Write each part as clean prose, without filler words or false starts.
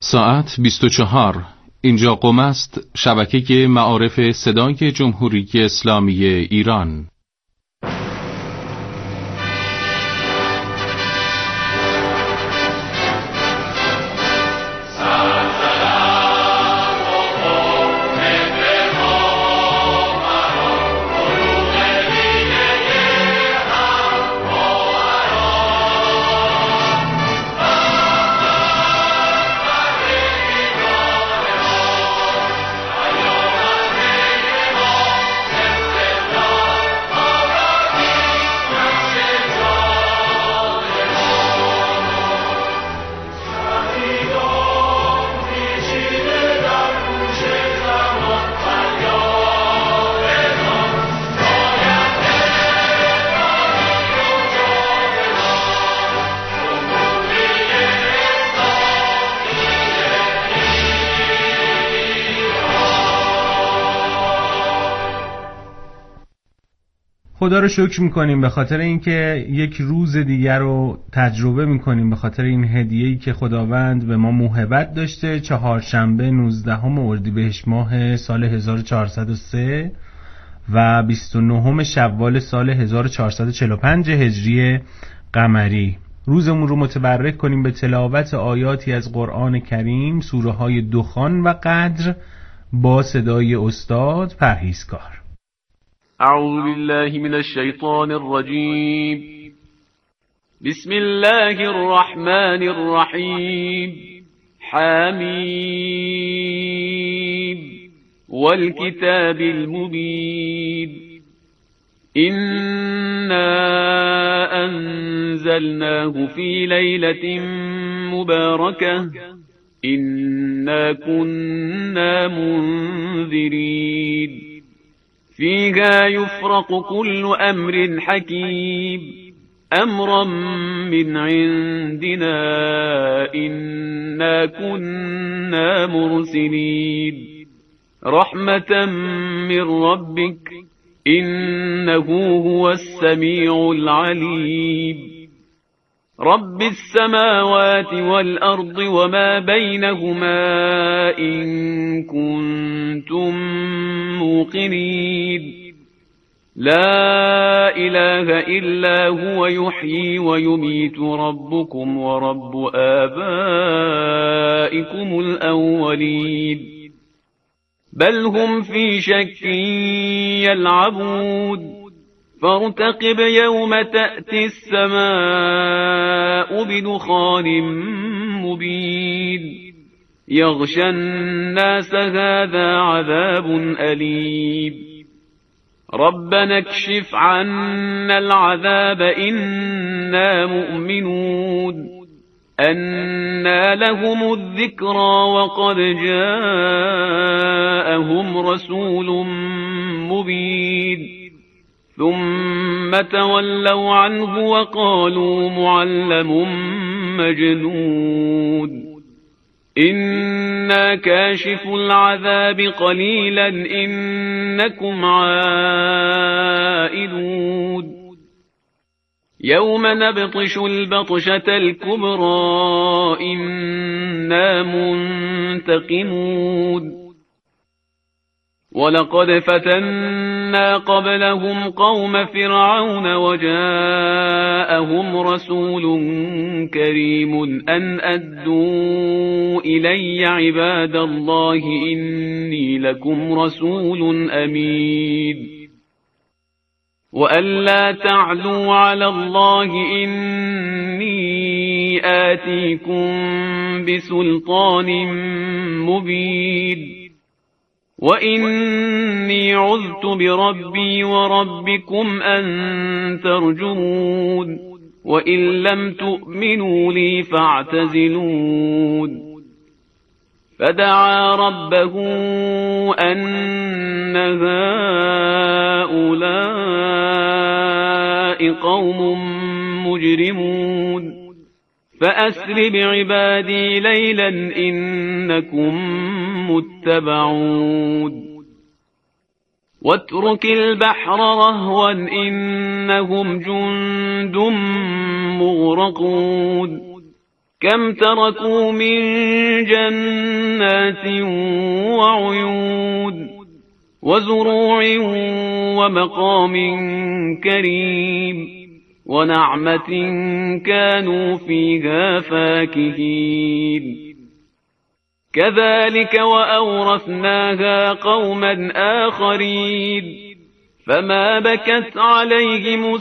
ساعت 24. اینجا قم است، شبکه معارف صدای جمهوری اسلامی ایران. خدا رو شکر میکنیم به خاطر اینکه یک روز دیگر رو تجربه میکنیم، به خاطر این هدیه‌ای که خداوند به ما موهبت داشته. چهارشنبه 19 اردیبهشت ماه سال 1403 و 29 شوال سال 1445 هجری قمری. روزمون رو متبرک کنیم به تلاوت آیاتی از قرآن کریم، سوره های دخان و قدر با صدای استاد پرهیزکار. اعوذ بالله من الشیطان الرجیم. بسم الله الرحمن الرحیم. حمیم والکتاب المبین. إنا أنزلناه في ليلة مباركة إنا كنا منذرين فيها يفرق كل أمر حكيم أمرا من عندنا إنا كنا مرسلين رحمة من ربك إنه هو السميع العليم رب السماوات والأرض وما بينهما إن كنتم موقنين لا إله إلا هو يحيي ويميت ربكم ورب آبائكم الأولين بل هم في شك يلعبون فارتقب يوم تأتي السماء بدخان مبين يغشى الناس هذا عذاب أليم ربنا اكشف عنا العذاب إنا مؤمنون أنى لهم الذكرى وقد جاءهم رسول مبين ثم تولوا عنه وقالوا معلم مجنون إنا كاشف العذاب قليلا إنكم عائدون يوم نبطش البطشة الكبرى إنا منتقمون ولقد فتنا قبلهم قوم فرعون وجاءهم رسول كريم أن أدوا إلي عباد الله إني لكم رسول أمين وأن لا تعلوا على الله إني آتيكم بسلطان مبين وإني عذت بربي وربكم أن ترجمون وإن لم تؤمنوا لي فاعتزلون فدعا ربه أن هؤلاء قوم مجرمون فأسر بعبادي ليلا إنكم متبعون واترك البحر رهوا إنهم جند مغرقون كم تركوا من جنات وعيون وزروع ومقام كريم ونعمة كانوا فيها فاكهين كذلك وأورثناها قوما آخرين فما بكت عليهم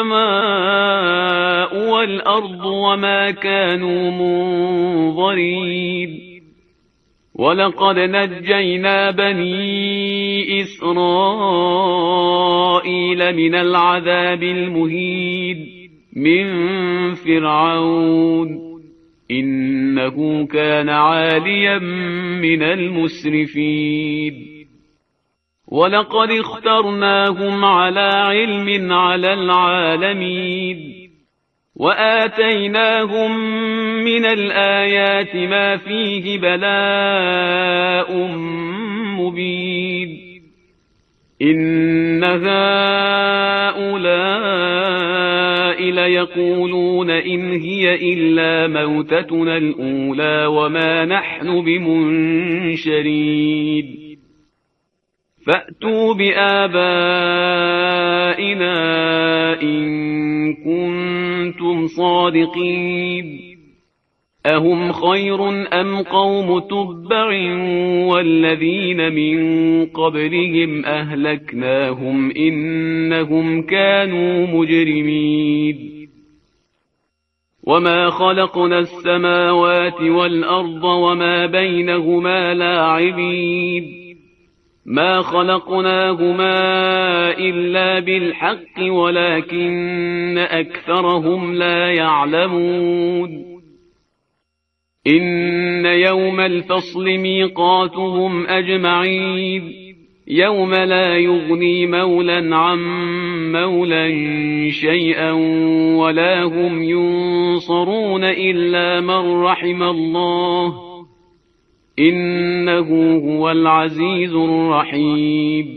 السماء والأرض وما كانوا منظرين ولقد نجينا بني إسرائيل من العذاب المهين من فرعون إنه كان عاليا من المسرفين ولقد اخترناهم على علم على العالمين وآتيناهم من الآيات ما فيه بلاء مبين إن هؤلاء ليقولون إن هي إلا موتتنا الأولى وما نحن بمنشرين فأتوا بآبائنا إن كنتم صادقين أهم خير أم قوم تبع والذين من قبلهم أهلكناهم إنهم كانوا مجرمين وما خلقنا السماوات والأرض وما بينهما لاعبين ما خلقناهما إلا بالحق ولكن أكثرهم لا يعلمون إن يوم الفصل ميقاتهم أجمعين يوم لا يغني مولا عن مولا شيئا ولا هم ينصرون إلا من رحم الله إنه هو العزيز الرحيم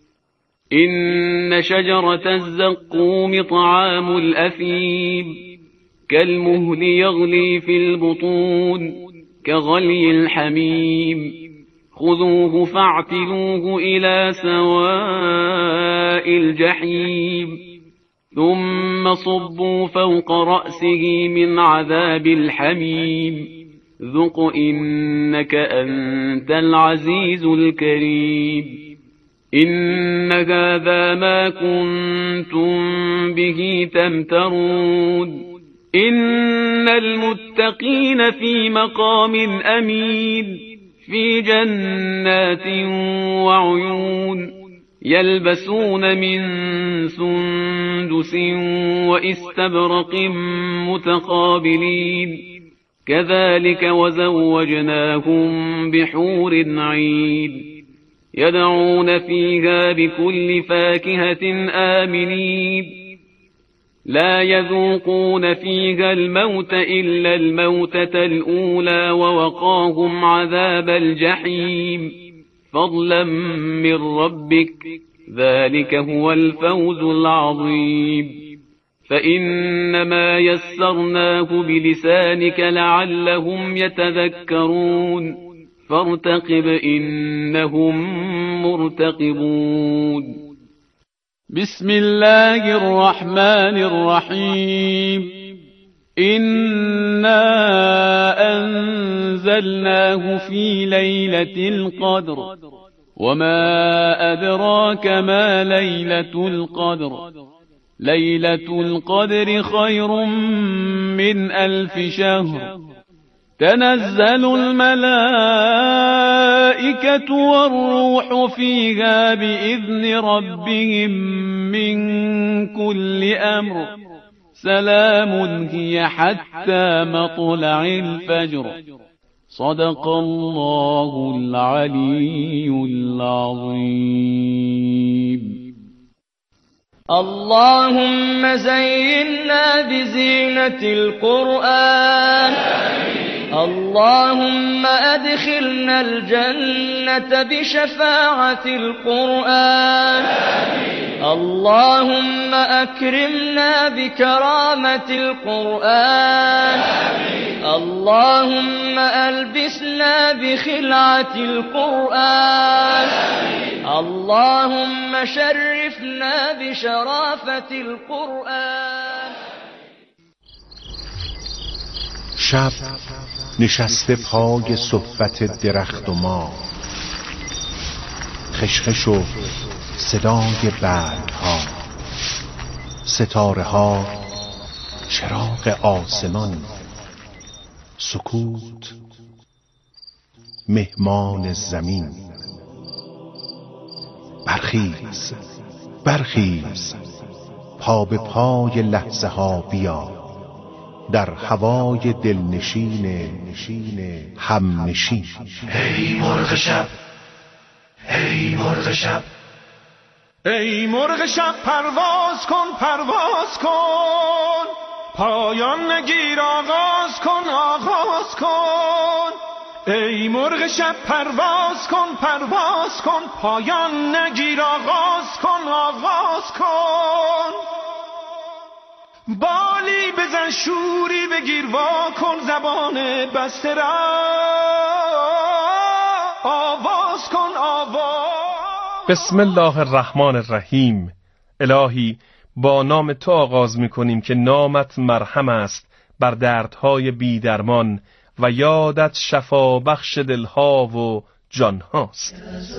إن شجرة الزقوم طعام الأثيم كالمهل يغلي في البطون كغلي الحميم خذوه فاعتلوه إلى سواء الجحيم ثم صبوا فوق رأسه من عذاب الحميم ذق إنك أنت العزيز الكريم إن هذا ما كنتم به تمترون إن المتقين في مقام أمين في جنات وعيون يلبسون من سندس وإستبرق متقابلين كذلك وزوجناهم بحور عين يدعون فيها بكل فاكهة آمنين لا يذوقون فيها الموت إلا الموتة الأولى ووقاهم عذاب الجحيم فضلا من ربك ذلك هو الفوز العظيم فإنما يسرناه بلسانك لعلهم يتذكرون فارتقب إنهم مرتقبون بسم الله الرحمن الرحيم إنا أنزلناه في ليلة القدر وما أدراك ما ليلة القدر ليلة القدر خير من 1000 شهر تنزل الملائكة والروح فيها بإذن ربهم من كل أمر سلام هي حتى مطلع الفجر صدق الله العلي العظيم. اللهم زينا بزينة القرآن اللهم أدخلنا الجنة بشفاعة القرآن اللهم أكرمنا بكرامة القرآن اللهم ألبسنا بخلعة القرآن اللهم شرفنا بشرافة القرآن. شب نشسته پای صحبت درخت و ما، خشخش و صدای برگ‌ها، ستاره‌ها، چراغ آسمان، سکوت، مهمان زمین. برخیز برخیز، پا به پای لحظه ها بیا، در هوای دلنشین همنشین. ای مرغ شب، ای مرغ شب، ای مرغ شب پرواز کن پرواز کن، پایان نگیر آغاز کن آغاز کن. ای مرغ شب پرواز کن پرواز کن، پایان نگیر آغاز کن آغاز کن. بالی بزن شوری بگیر وا کن، زبان بسته را آواز کن آواز. بسم الله الرحمن الرحیم. الهی با نام تو آغاز می‌کنیم که نامت مرهم است بر دردهای بی درمان و یادت شفا بخش دلها و جانهاست.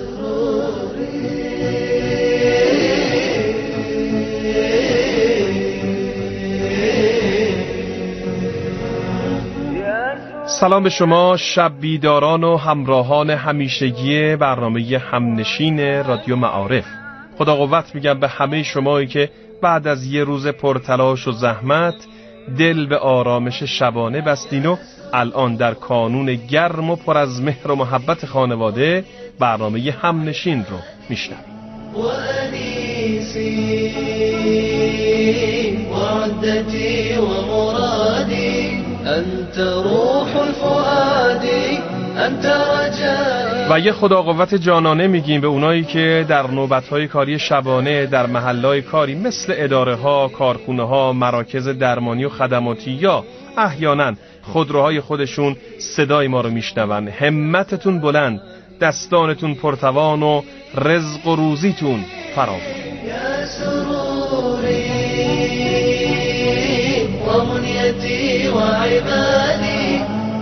سلام به شما شب بیداران و همراهان همیشگی برنامه همنشین رادیو معارف. خدا قوت میگم به همه شمایی که بعد از یه روز پرتلاش و زحمت دل به آرامش شبانه بستین و الان در کانون گرم و پر از مهر و محبت خانواده برنامه همنشین رو میشنوید. وأنيسي وعدتي ومرادي أنت روح الفؤاد أنت رجائي. و یه خدا قوت جانانه میگیم به اونایی که در نوبت‌های کاری شبانه در محلهای کاری مثل اداره‌ها، کارخونه‌ها، مراکز درمانی و خدماتی یا احیانا خودروهای خودشون صدای ما رو میشنون. همتتون بلند، دستانتون پرتوان و رزق و روزیتون فراوان. يا سروري ومنيتي وعبادي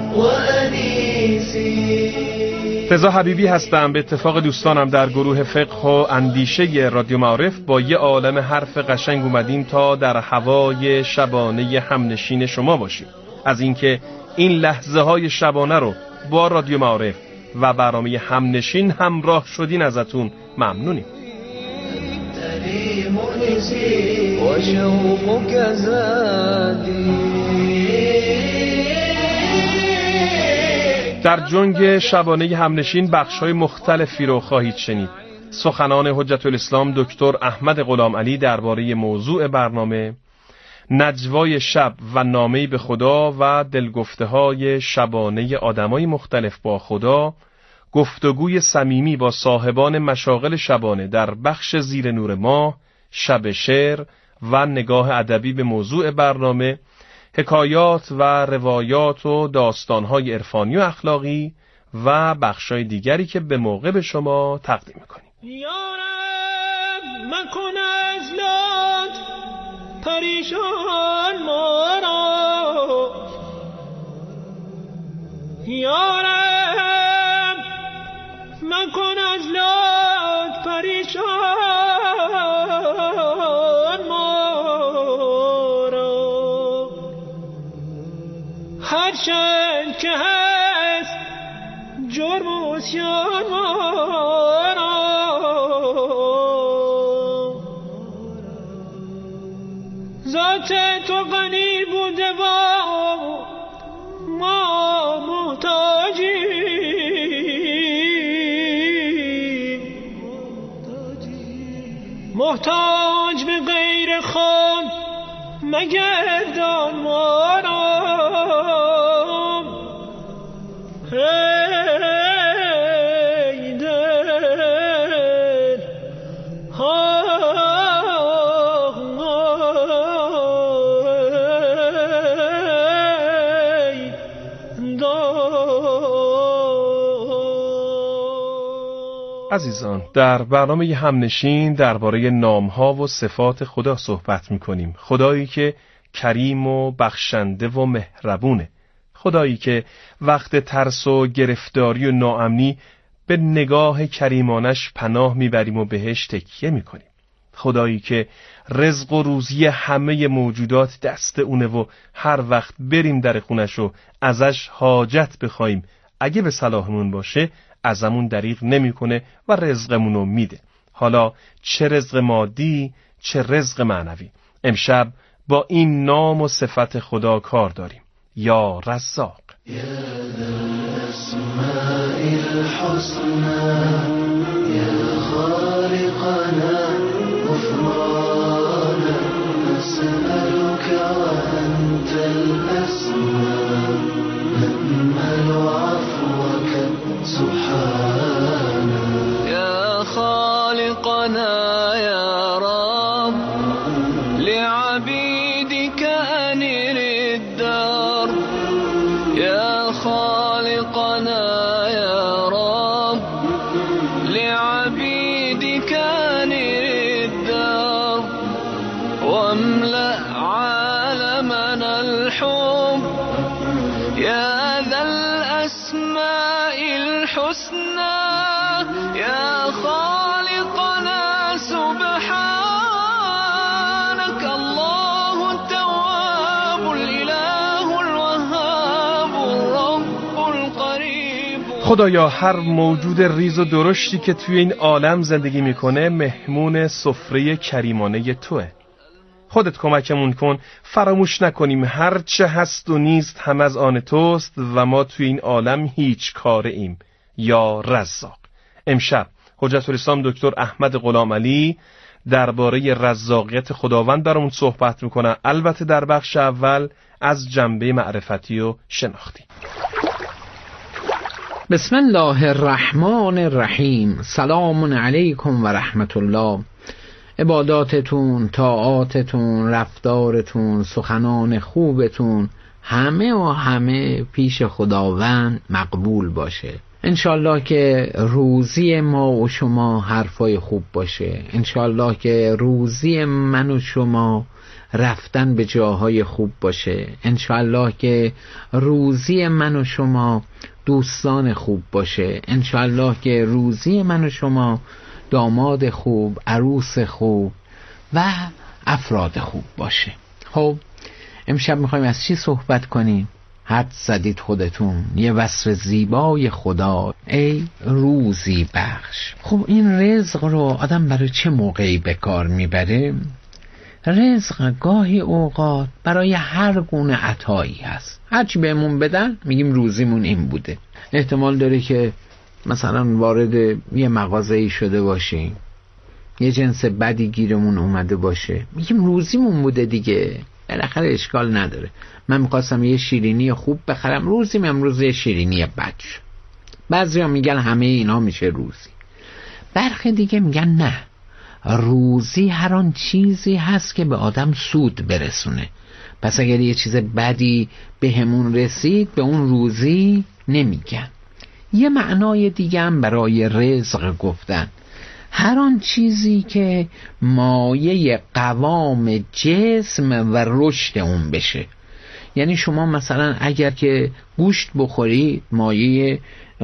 وأنيسي. رضا حبیبی هستم. به اتفاق دوستانم در گروه فقه و اندیشه رادیو معارف با یه عالم حرف قشنگ اومدیم تا در هوای شبانه همنشین شما باشیم. از اینکه این لحظه های شبانه رو با رادیو معارف و برنامه همنشین همراه شدین ازتون ممنونیم. در جنگ شبانه همنشین بخش‌های مختلفی رو خواهید شنید. سخنان حجت الاسلام دکتر احمد غلام علی درباره موضوع برنامه، نجوای شب و نامه‌ای به خدا و دلگفته‌های شبانه آدمای مختلف با خدا، گفتگوی صمیمی با صاحبان مشاغل شبانه در بخش زیر نور ماه، شب شعر و نگاه ادبی به موضوع برنامه، حکایات و روایات و داستان‌های عرفانی و اخلاقی و بخش‌های دیگری که به موقع به شما تقدیم می‌کنیم. یارب مکن از لات پریشان ما را، یارب مکن از لات پریشان ما را. هرچند که هست جرم و عصیان ما را، ذات تو غنی بوده و ما محتاج به غیر خود مگردان ما را. ای دل عزیزان، در برنامه همنشین درباره نام‌ها و صفات خدا صحبت می‌کنیم. خدایی که کریم و بخشنده و مهربونه. خدایی که وقت ترس و گرفتاری و ناامنی به نگاه کریمانش پناه میبریم و بهش تکیه میکنیم. خدایی که رزق و روزی همه موجودات دست اونه و هر وقت بریم در خونش و ازش حاجت بخوایم اگه به صلاحمون باشه ازمون دریغ نمیکنه و رزقمونو میده. حالا چه رزق مادی چه رزق معنوی، امشب با این نام و صفت خدا کار داریم. یا رزاق. یا الاسماء الحسنى یا خالقنا غفرانا نسألك وأنت الأسماء نأمل عفوك سبحانا يا خالقنا يا رب لعبيدك أنر الدار يا خالقنا يا رب لعبيدك أنر الدار واملأ عالمنا الحب يا ذا الأسماء الحسنى يا خالقنا سبحانك الله التواب الإله الوهاب الرب القريب. خدایا هر موجود ریز و درشتی که توی این عالم زندگی میکنه مهمون سفره کریمانه توه. خودت کمکمون کن فراموش نکنیم هر چه هست و نیست هم از آن توست و ما توی این عالم هیچ کاره ایم. یا رزاق. امشب حجت الاسلام دکتر احمد غلام علی درباره رزاقیت خداوند برامون صحبت میکنه، البته در بخش اول از جنبه معرفتی و شناختی. بسم الله الرحمن الرحیم. سلام علیکم و رحمت الله. عباداتتون، طاعاتتون، رفتارتون، سخنان خوبتون همه پیش خداوند مقبول باشه. انشالله که روزی ما و شما حرفای خوب باشه. انشالله که روزی من و شما رفتن به جاهای خوب باشه. انشالله که روزی من و شما دوستان خوب باشه. انشالله که روزی من و شما داماد خوب، عروس خوب و افراد خوب باشه. خب امشب میخوایم از چی صحبت کنیم؟ حد زدید خودتون، یه وصف زیبای خدا، ای روزی بخش. خب این رزق رو آدم برای چه موقعی به کار میبره؟ رزق گاهی اوقات برای هر گونه عطایی هست. هرچی بهمون بدن میگیم روزیمون این بوده. احتمال داره که مثلا وارد یه مغازه‌ای شده باشیم، یه جنس بدی گیرمون اومده باشه، میگیم روزیمون بوده دیگه، بالاخره اشکال نداره. من میخواستم یه شیرینی خوب بخرم، روزیم امروز یه شیرینی بد شد. بعضیا میگن همه اینا میشه روزی. برخی دیگه میگن نه، روزی هر آن چیزی هست که به آدم سود برسونه. پس اگر یه چیز بدی به همون رسید به اون روزی نمیگن. یه معنای دیگه هم برای رزق گفتن، هر آن چیزی که مایه قوام جسم و رشد اون بشه. یعنی شما مثلا اگر که گوشت بخورید مایه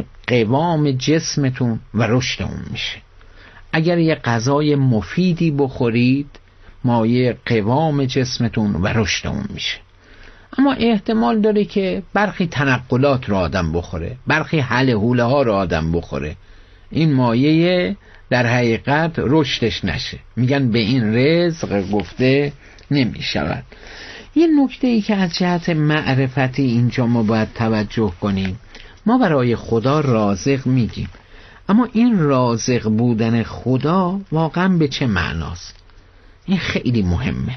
قوام جسمتون و رشد اون میشه. اگر یه غذای مفیدی بخورید مایه قوام جسمتون و رشد اون میشه. اما احتمال داره که برخی تنقلات رو آدم بخوره، برخی حل حوله ها رو آدم بخوره، این مایه در حقیقت رشدش نشه. میگن به این رزق گفته نمی شود. یه نکته ای که از جهت معرفتی اینجا ما باید توجه کنیم، ما برای خدا رازق میگیم، اما این رازق بودن خدا واقعا به چه معناست؟ این خیلی مهمه.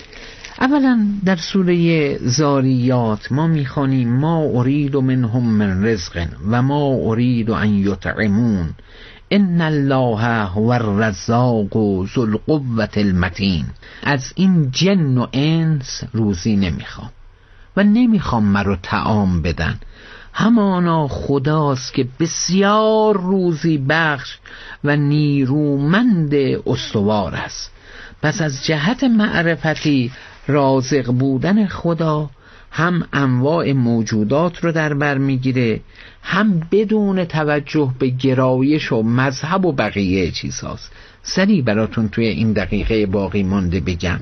اولا در سوره زاریات ما میخوانیم ما ارید منهم من رزق و ما ارید ان یطعمون ان الله هو الرزاق ذو القوة المتین. از این جن و انس روزی نمیخوام و نمیخوام مرا طعام بدن. همانا خداست که بسیار روزی بخش و نیرومند استوار است. پس از جهت معرفتی رازق بودن خدا هم انواع موجودات رو در بر میگیره، هم بدون توجه به گرایش و مذهب و بقیه چیزهاست. سریع براتون توی این دقیقه باقی مانده بگم.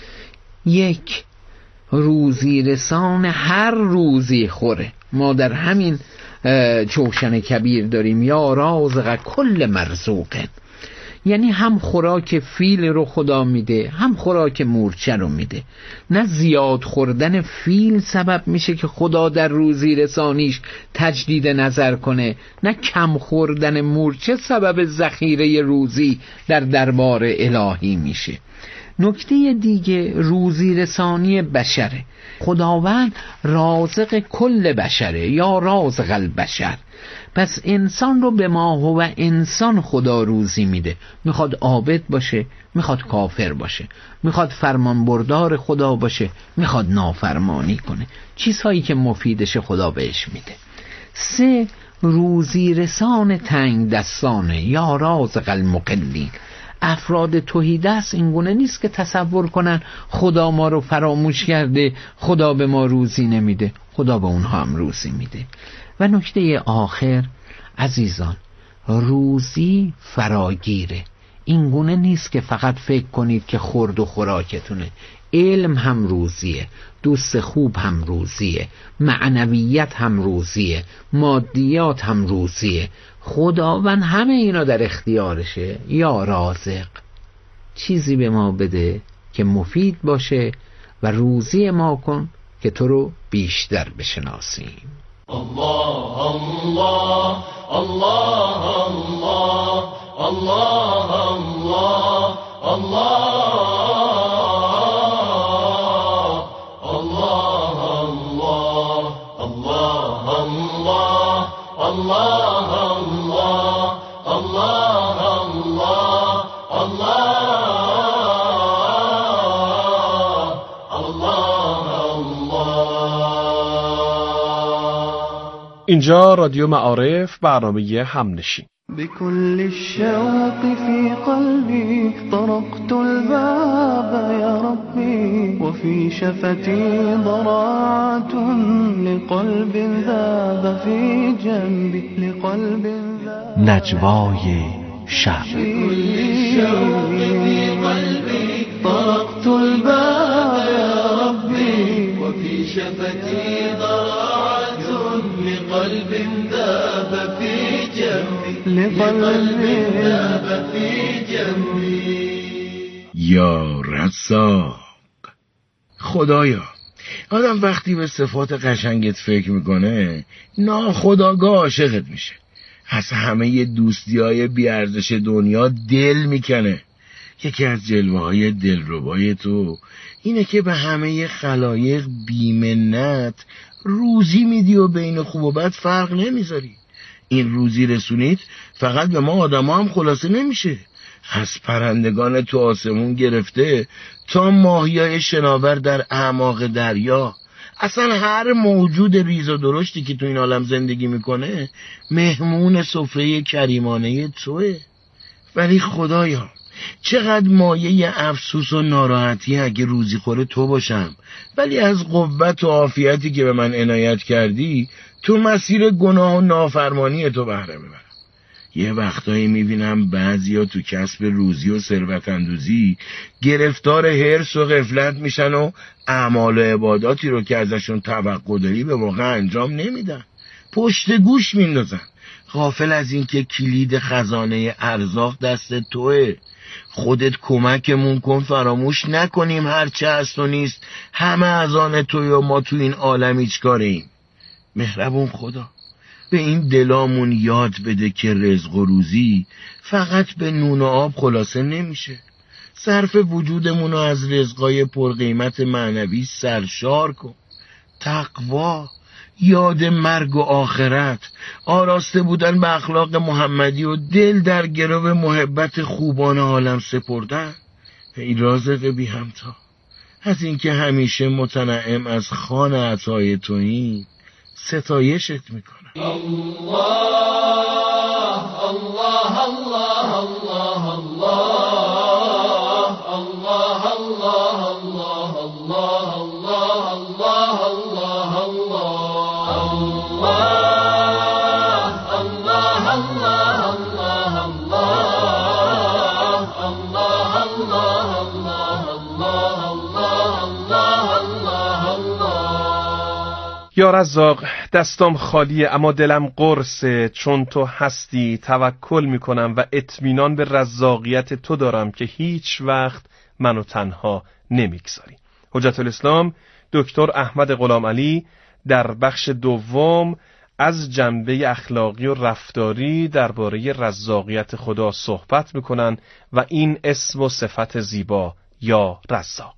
1. روزی رسان هر روزی خوره. ما در همین جوشن کبیر داریم یا رازق کل مرزوقه، یعنی هم خوراک فیل رو خدا میده، هم خوراک مورچه رو میده. نه زیاد خوردن فیل سبب میشه که خدا در روزی رسانیش تجدید نظر کنه، نه کم خوردن مورچه سبب ذخیره روزی در دربار الهی میشه. نکته دیگه روزی رسانی بشره. خداوند رازق کل بشره یا رازق البشر. پس انسان رو به ما هو انسان خدا روزی میده. میخواد عابد باشه، میخواد کافر باشه، میخواد فرمانبردار خدا باشه، میخواد نافرمانی کنه. چیزهایی که مفیدشه خدا بهش میده. 3. روزی رسان تنگ دستانه یا رازق المقلین. افراد توحیدست اینگونه نیست که تصور کنن خدا ما رو فراموش کرده، خدا به ما روزی نمیده. خدا به اونها هم روزی میده. و نکته آخر عزیزان، روزی فراگیره. اینگونه نیست که فقط فکر کنید که خورد و خوراکتونه. علم هم روزیه، دوست خوب هم روزیه، معنویت هم روزیه، مادیات هم روزیه. خداوند همه اینا در اختیارشه. یا رازق، چیزی به ما بده که مفید باشه و روزی ما کن که تو رو بیشتر بشناسیم. الله الله الله الله الله الله اینجا رادیو معارف، برنامه همنشین. بكل الشوق في قلبي طرقت الباب يا ربي وفي شفتي ضراعة لقلب ذاب في جنبي لقلب ذاب نجوای شب. بكل الشوق في قلبي طرقت الباب يا ربي وفي شفتي ضراعة لقلب ذاب في جنبي لقلب ذاب في جنبي. یا رزاق، خدایا، آدم وقتی به صفات قشنگت فکر میکنه ناخودآگاه عاشقت میشه. از همه دوستی‌های بی‌ارزش دنیا دل میکنه. یکی از جلوه‌های دلربای تو اینه که به همه خلایق بی‌منت روزی میدی و بین خوب و بد فرق نمیذاری. این روزی رسونیت فقط به ما آدما هم خلاصه نمیشه. از پرندگان تو آسمون گرفته تا ماهیای شناور در اعماق دریا، اصلا هر موجود ریز و درشتی که تو این عالم زندگی میکنه مهمون سفره کریمانه توه. ولی خدایا، چقدر مایه افسوس و ناراحتی اگه روزی خوره تو باشم، ولی از قوت و عافیتی که به من عنایت کردی تو مسیر گناه و نافرمانی تو بهره ببرم. یه وقتایی میبینم بعضیا تو کسب روزی و ثروت اندوزی گرفتار حرص و غفلت میشن و اعمال و عباداتی رو که ازشون توقع داری به موقع انجام نمیدن، پشت گوش میندازن، غافل از این که کلید خزانه ارزاق دست توه. خودت کمکمون کن فراموش نکنیم هرچه هست و نیست همه از آن توی و ما تو این عالم هیچ کاریم. مهربون خدا، به این دلامون یاد بده که رزق و روزی فقط به نون و آب خلاصه نمیشه. صرف وجودمونو از رزقای پرقیمت معنوی سرشار کن. تقوا، یاد مرگ و آخرت، آراسته بودن به اخلاق محمدی و دل در گرو محبت خوبان عالم سپردن. ای رازق بی همتا، از اینکه همیشه متنعم از خوان عطای تویی، ستایشت میکنم. الله الله الله الله الله الله الله الله الله الله الله یا رزاق، دستام خالیه اما دلم قرصه، چون تو هستی توکل میکنم و اطمینان به رزاقیت تو دارم که هیچ وقت منو تنها نمیگذاری. حجت الاسلام دکتر احمد غلام علی در بخش دوم از جنبه اخلاقی و رفتاری درباره رزاقیت خدا صحبت میکنن و این اسم و صفت زیبا یا رزاق.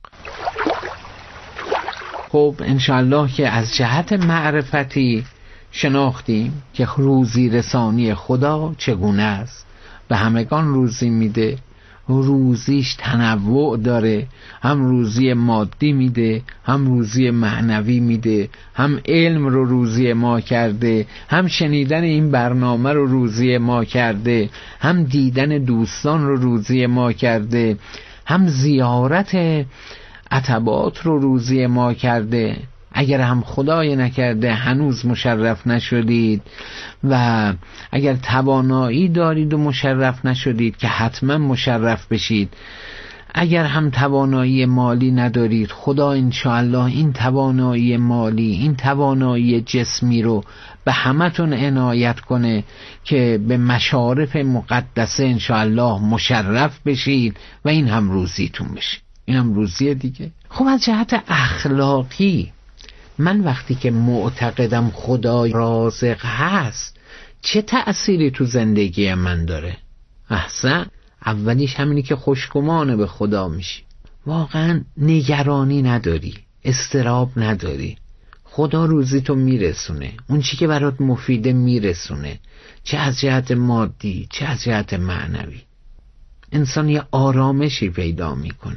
خب انشاءالله که از جهت معرفتی شناختیم که روزی رسانی خدا چگونه است. به همگان روزی میده، روزیش تنوع داره، هم روزی مادی میده، هم روزی معنوی میده، هم علم رو روزی ما کرده، هم شنیدن این برنامه رو روزی ما کرده، هم دیدن دوستان رو روزی ما کرده، هم زیارت عتبات رو روزی ما کرده. اگر هم خدای نکرده هنوز مشرف نشدید و اگر توانایی دارید و مشرف نشدید که حتما مشرف بشید. اگر هم توانایی مالی ندارید، خدا انشاءالله این توانایی مالی، این توانایی جسمی رو به همتون عنایت کنه که به مشارف مقدسه انشاءالله مشرف بشید و این هم روزیتون بشه. این هم روزیه دیگه. خب از جهت اخلاقی من وقتی که معتقدم خدا رازق هست چه تأثیری تو زندگی من داره؟ احسن، اولیش همینی که خوشگمانه به خدا میشی، واقعا نگرانی نداری، استراب نداری، خدا روزی تو میرسونه، اون چی که برات مفیده میرسونه، چه از جهت مادی چه از جهت معنوی. انسان یه آرامشی پیدا میکنه.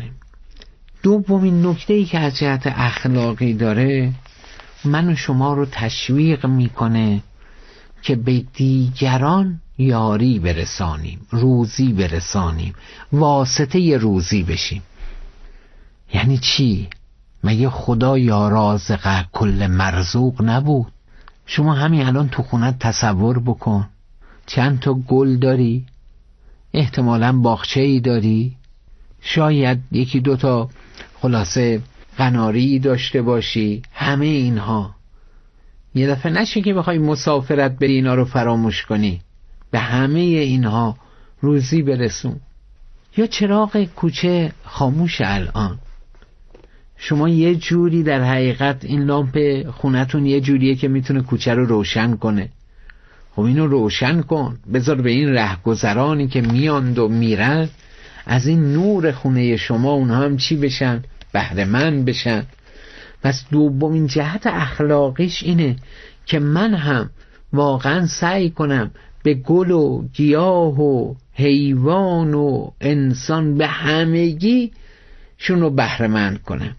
دومین نکته‌ای که از جهت اخلاقی داره، من و شما رو تشویق میکنه که به دیگران یاری برسانیم، روزی برسانیم، واسطه روزی بشیم. یعنی چی؟ مگه خدا یا رازق کل مرزوق نبود؟ شما همین الان تو خونت تصور بکن، چند تا گل داری؟ احتمالاً باغچه‌ای داری؟ شاید یکی دوتا خلاصه قناری داشته باشی. همه اینها یه دفعه نشه که بخوای مسافرت بری اینا رو فراموش کنی. به همه اینها روزی برسون. یا چراغ کوچه خاموش الان، شما یه جوری در حقیقت این لامپ خونتون یه جوریه که میتونه کوچه رو روشن کنه. خب اینو روشن کن، بذار به این رهگذرانی که میاند و میرن از این نور خونه شما اونها هم چی بشن؟ بهره‌مند بشن. پس دومین جهت اخلاقیش اینه که من هم واقعا سعی کنم به گل و گیاه و حیوان و انسان به همگی شونو بهره‌مند کنم.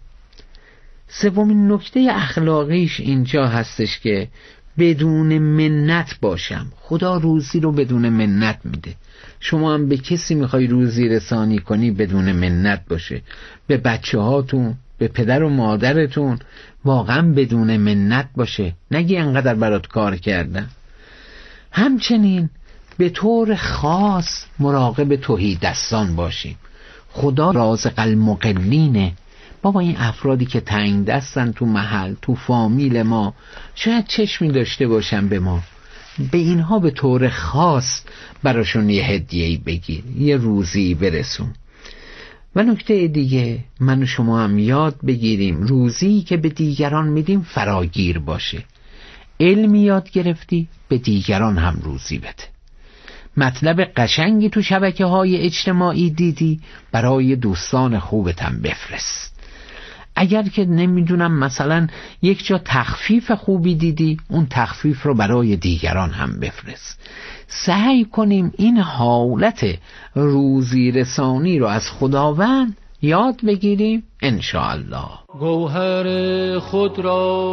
سومین نکته اخلاقیش اینجا هستش که بدون منت باشم. خدا روزی رو بدون منت میده. شما هم به کسی میخوای روزی رسانی کنی بدون منت باشه. به بچه هاتون، به پدر و مادرتون واقعا بدون منت باشه، نگی انقدر برات کار کردن. همچنین به طور خاص مراقب تهیدستان باشیم. خدا رازق المقلینه. بابا این افرادی که تنگ دستن تو محل، تو فامیل ما، شاید چشمی داشته باشن به ما، به اینها به طور خاص براشون یه هدیه‌ای بگیر، یه روزی برسون. و نکته دیگه من و شما هم یاد بگیریم روزی که به دیگران میدیم فراگیر باشه. علمی یاد گرفتی به دیگران هم روزی بده. مطلب قشنگی تو شبکه‌های اجتماعی دیدی برای دوستان خوبت هم بفرست. اگر که نمیدونم مثلا یک جا تخفیف خوبی دیدی اون تخفیف رو برای دیگران هم بفرست. سعی کنیم این حالت روزی رسانی رو از خداوند یاد بگیریم انشاءالله. گوهر خود را